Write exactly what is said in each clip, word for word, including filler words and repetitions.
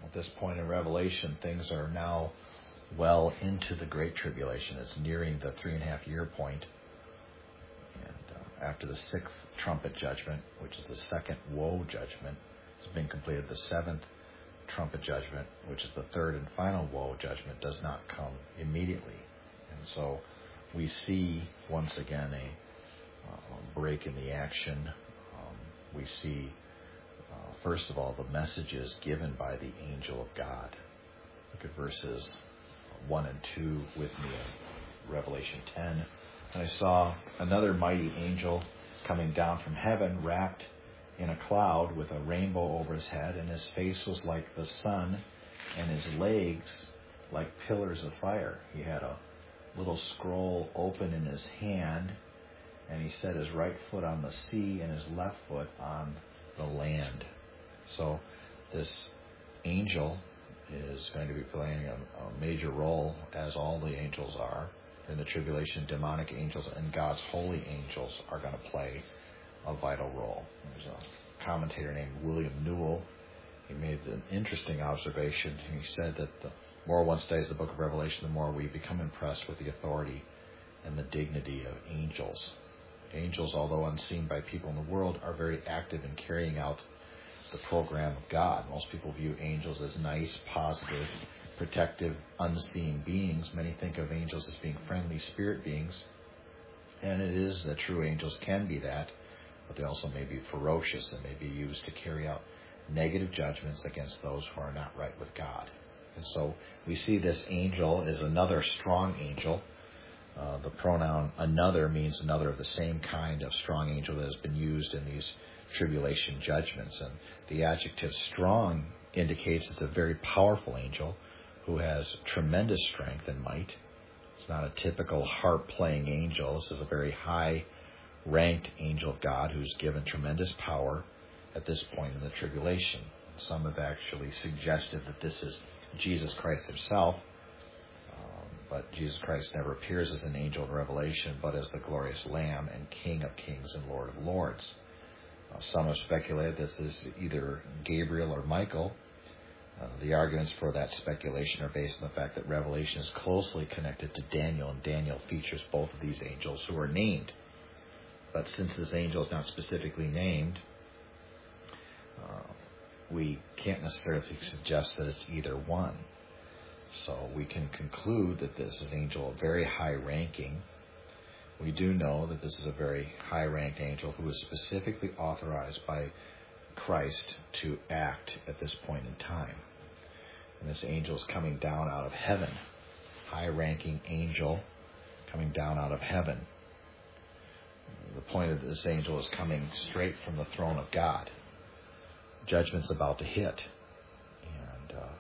At this point in Revelation, things are now well into the Great Tribulation. It's nearing the three and a half year point. And uh, after the sixth trumpet judgment, which is the second woe judgment, has been completed, the seventh trumpet judgment, which is the third and final woe judgment, does not come immediately. And so we see once again a uh, break in the action. Um, we see, uh, first of all, the messages given by the angel of God. Look at verses one and two with me in Revelation ten. And I saw another mighty angel coming down from heaven, wrapped in a cloud with a rainbow over his head, and his face was like the sun, and his legs like pillars of fire. He had a little scroll open in his hand, and he set his right foot on the sea and his left foot on the land. So this angel is going to be playing a, a major role, as all the angels are in the tribulation. Demonic angels and God's holy angels are going to play a vital role. There's a commentator named William Newell. He made an interesting observation. He said that the more one studies the book of Revelation, the more we become impressed with the authority and the dignity of angels. Angels, although unseen by people in the world, are very active in carrying out the program of God. Most people view angels as nice, positive, protective, unseen beings. Many think of angels as being friendly spirit beings, and it is that true angels can be that, but they also may be ferocious and may be used to carry out negative judgments against those who are not right with God. And so we see this angel is another strong angel. Uh, the pronoun another means another of the same kind of strong angel that has been used in these tribulation judgments. And the adjective strong indicates it's a very powerful angel who has tremendous strength and might. It's not a typical harp-playing angel. This is a very high-ranked angel of God who's given tremendous power at this point in the tribulation. Some have actually suggested that this is Jesus Christ himself, um, but Jesus Christ never appears as an angel in Revelation, but as the glorious Lamb and King of Kings and Lord of Lords. Uh, some have speculated this is either Gabriel or Michael. Uh, the arguments for that speculation are based on the fact that Revelation is closely connected to Daniel, and Daniel features both of these angels who are named. But since this angel is not specifically named, uh, we can't necessarily suggest that it's either one. So we can conclude that this is an angel of very high ranking. We do know that this is a very high-ranked angel who is specifically authorized by Christ to act at this point in time. And this angel is coming down out of heaven. High-ranking angel coming down out of heaven. The point of this angel is coming straight from the throne of God. Judgment's about to hit. And uh,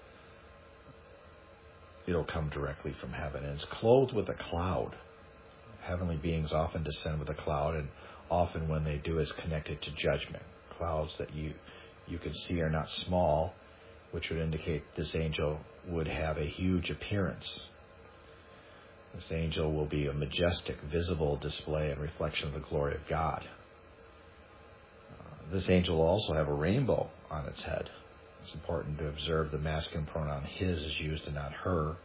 it'll come directly from heaven. And it's clothed with a cloud. Heavenly beings often descend with a cloud, and often when they do is connected to judgment. Clouds that you you can see are not small, which would indicate this angel would have a huge appearance. This angel will be a majestic, visible display and reflection of the glory of God. Uh, this angel will also have a rainbow on its head. It's important to observe the masculine pronoun his is used and not her.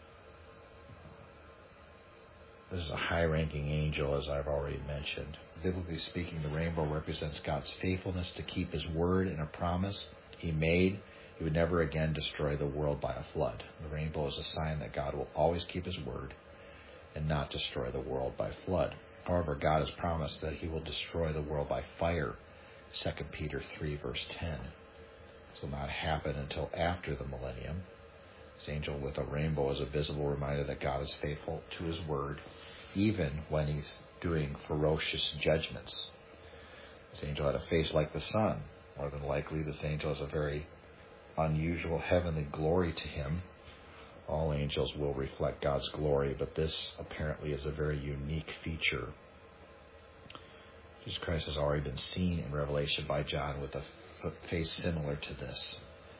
This is a high-ranking angel, as I've already mentioned. Biblically speaking, the rainbow represents God's faithfulness to keep his word and a promise he made. He would never again destroy the world by a flood. The rainbow is a sign that God will always keep his word and not destroy the world by flood. However, God has promised that he will destroy the world by fire. Second Peter three, verse ten. This will not happen until after the millennium. This angel with a rainbow is a visible reminder that God is faithful to his word, even when he's doing ferocious judgments. This angel had a face like the sun. More than likely, this angel has a very unusual heavenly glory to him. All angels will reflect God's glory, but this apparently is a very unique feature. Jesus Christ has already been seen in Revelation by John with a face similar to this.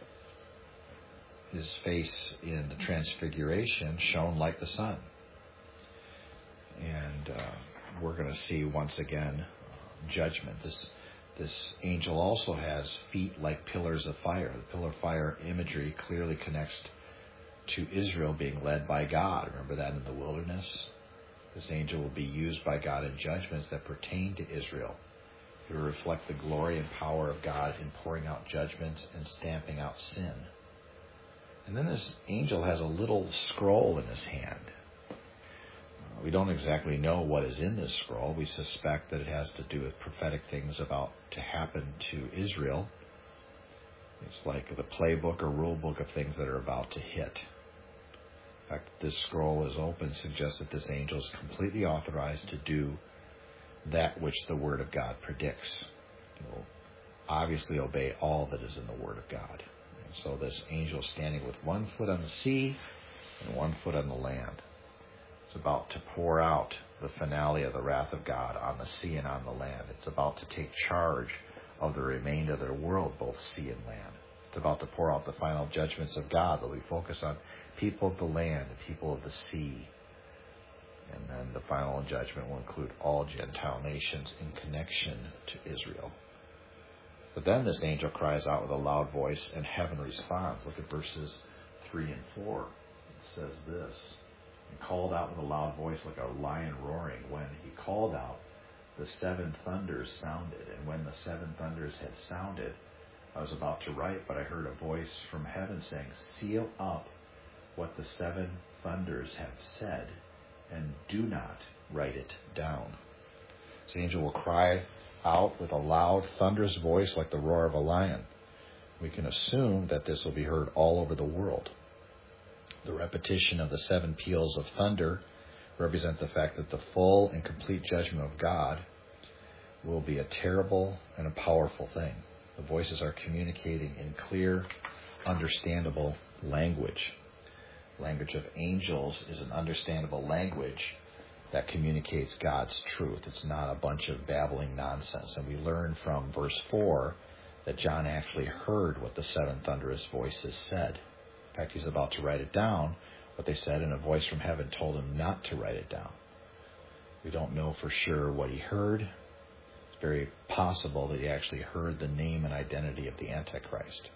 His face in the Transfiguration shone like the sun. And uh, we're going to see once again uh, judgment. This This angel also has feet like pillars of fire. The pillar of fire imagery clearly connects to Israel being led by God. Remember that in the wilderness? This angel will be used by God in judgments that pertain to Israel. It will reflect the glory and power of God in pouring out judgments and stamping out sin. And then this angel has a little scroll in his hand. Uh, we don't exactly know what is in this scroll. We suspect that it has to do with prophetic things about to happen to Israel. It's like the playbook or rule book of things that are about to hit. In fact, this scroll is open suggests that this angel is completely authorized to do that which the Word of God predicts. He will obviously obey all that is in the Word of God. And so this angel is standing with one foot on the sea and one foot on the land. It's about to pour out the finale of the wrath of God on the sea and on the land. It's about to take charge of the remainder of their world, both sea and land. It's about to pour out the final judgments of God that we focus on people of the land, the people of the sea. And then the final judgment will include all Gentile nations in connection to Israel. But then this angel cries out with a loud voice, and heaven responds. Look at verses three and four. It says this: "He called out with a loud voice like a lion roaring. When he called out, the seven thunders sounded. And when the seven thunders had sounded, I was about to write, but I heard a voice from heaven saying, 'Seal up what the seven thunders have said, and do not write it down.'" This angel will cry out with a loud, thunderous voice like the roar of a lion. We can assume that this will be heard all over the world. The repetition of the seven peals of thunder represent the fact that the full and complete judgment of God will be a terrible and a powerful thing. The voices are communicating in clear, understandable language. Language of angels is an understandable language that communicates God's truth. It's not a bunch of babbling nonsense. And we learn from verse four that John actually heard what the seven thunderous voices said. In fact, he's about to write it down, what they said, and a voice from heaven told him not to write it down. We don't know for sure what he heard. It's very possible that he actually heard the name and identity of the Antichrist.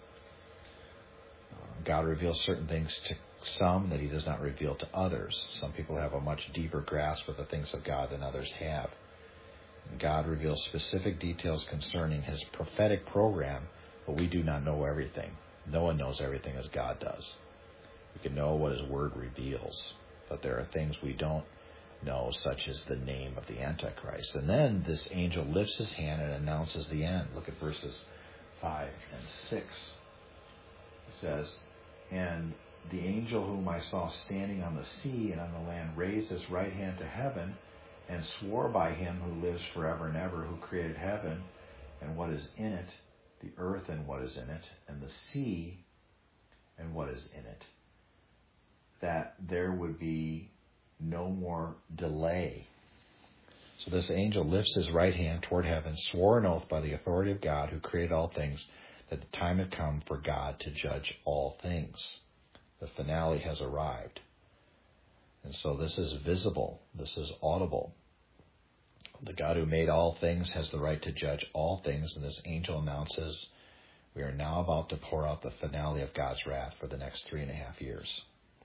God reveals certain things to some that he does not reveal to others. Some people have a much deeper grasp of the things of God than others have. And God reveals specific details concerning his prophetic program, but we do not know everything. No one knows everything as God does. We can know what his word reveals, but there are things we don't know, such as the name of the Antichrist. And then this angel lifts his hand and announces the end. Look at verses five and six. It says, "And the angel whom I saw standing on the sea and on the land raised his right hand to heaven and swore by him who lives forever and ever, who created heaven and what is in it, the earth and what is in it, and the sea and what is in it, that there would be no more delay." So this angel lifts his right hand toward heaven, swore an oath by the authority of God who created all things, that the time had come for God to judge all things. The finale has arrived. And so this is visible. This is audible. The God who made all things has the right to judge all things, and this angel announces we are now about to pour out the finale of God's wrath for the next three and a half years.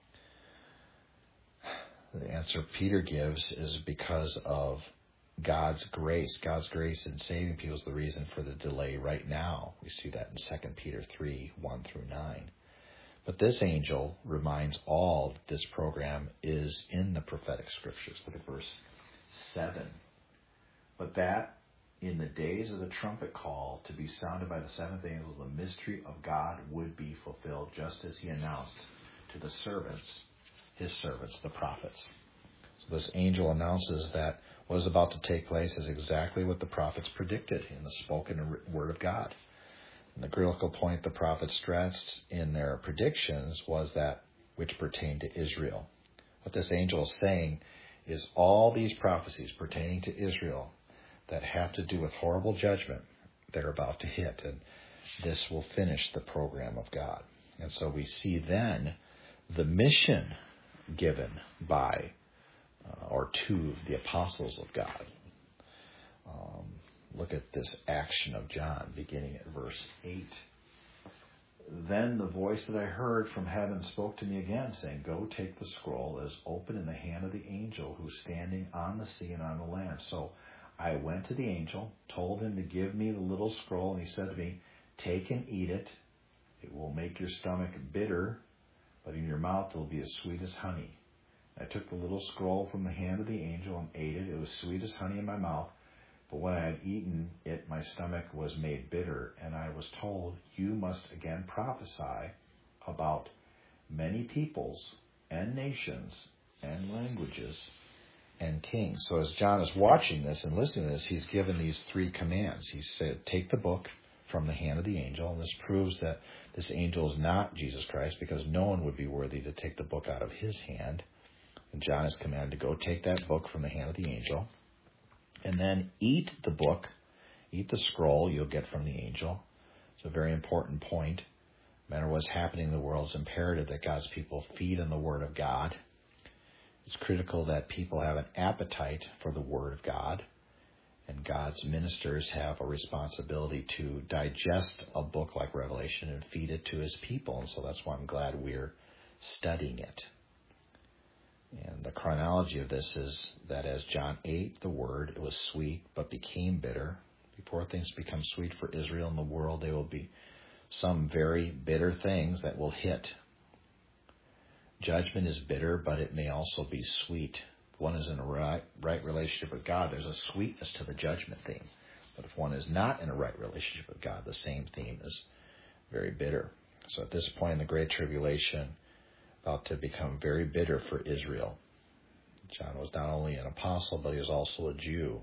The answer Peter gives is because of God's grace. God's grace in saving people is the reason for the delay right now. We see that in Second Peter three, one through nine. But this angel reminds all that this program is in the prophetic scriptures. Look at verse seven. "But that in the days of the trumpet call to be sounded by the seventh angel, the mystery of God would be fulfilled, just as he announced to the servants, his servants, the prophets." So this angel announces that what is about to take place is exactly what the prophets predicted in the spoken word of God. And the critical point the prophets stressed in their predictions was that which pertained to Israel. What this angel is saying is all these prophecies pertaining to Israel that have to do with horrible judgment they're about to hit. And this will finish the program of God. And so we see then the mission given by uh, or to the apostles of God. Um, look at this action of John, beginning at verse eight. Then the voice that I heard from heaven spoke to me again, saying, Go take the scroll that is open in the hand of the angel who is standing on the sea and on the land. So I went to the angel, told him to give me the little scroll, and he said to me, Take and eat it. It will make your stomach bitter, but in your mouth it will be as sweet as honey. I took the little scroll from the hand of the angel and ate it. It was sweet as honey in my mouth. But when I had eaten it, my stomach was made bitter, and I was told, You must again prophesy about many peoples and nations and languages and kings. So as John is watching this and listening to this, he's given these three commands. He said, Take the book from the hand of the angel, and this proves that this angel is not Jesus Christ, because no one would be worthy to take the book out of his hand. And John is commanded to go take that book from the hand of the angel, and then eat the book, eat the scroll you'll get from the angel. It's a very important point. No matter what's happening in the world, it's imperative that God's people feed on the Word of God. It's critical that people have an appetite for the Word of God, and God's ministers have a responsibility to digest a book like Revelation and feed it to his people. And so that's why I'm glad we're studying it. And the chronology of this is that as John ate the word, it was sweet, but became bitter. Before things become sweet for Israel and the world, there will be some very bitter things that will hit. Judgment is bitter, but it may also be sweet. If one is in a right, right relationship with God, there's a sweetness to the judgment theme. But if one is not in a right relationship with God, the same theme is very bitter. So at this point in the Great Tribulation, about to become very bitter for Israel. John was not only an apostle, but he was also a Jew.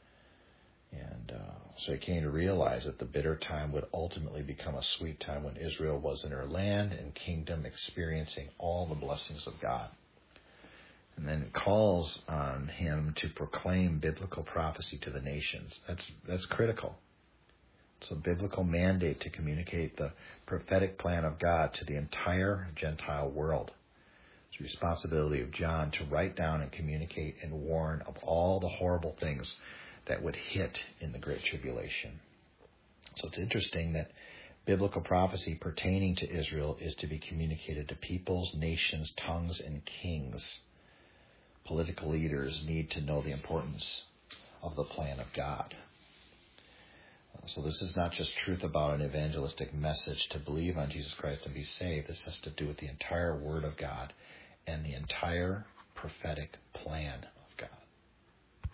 And uh, so he came to realize that the bitter time would ultimately become a sweet time when Israel was in her land and kingdom, experiencing all the blessings of God. And then it calls on him to proclaim biblical prophecy to the nations. That's that's critical. It's a biblical mandate to communicate the prophetic plan of God to the entire Gentile world. It's the responsibility of John to write down and communicate and warn of all the horrible things that would hit in the Great Tribulation. So it's interesting that biblical prophecy pertaining to Israel is to be communicated to peoples, nations, tongues, and kings. Political leaders need to know the importance of the plan of God. So this is not just truth about an evangelistic message to believe on Jesus Christ and be saved. This has to do with the entire Word of God and the entire prophetic plan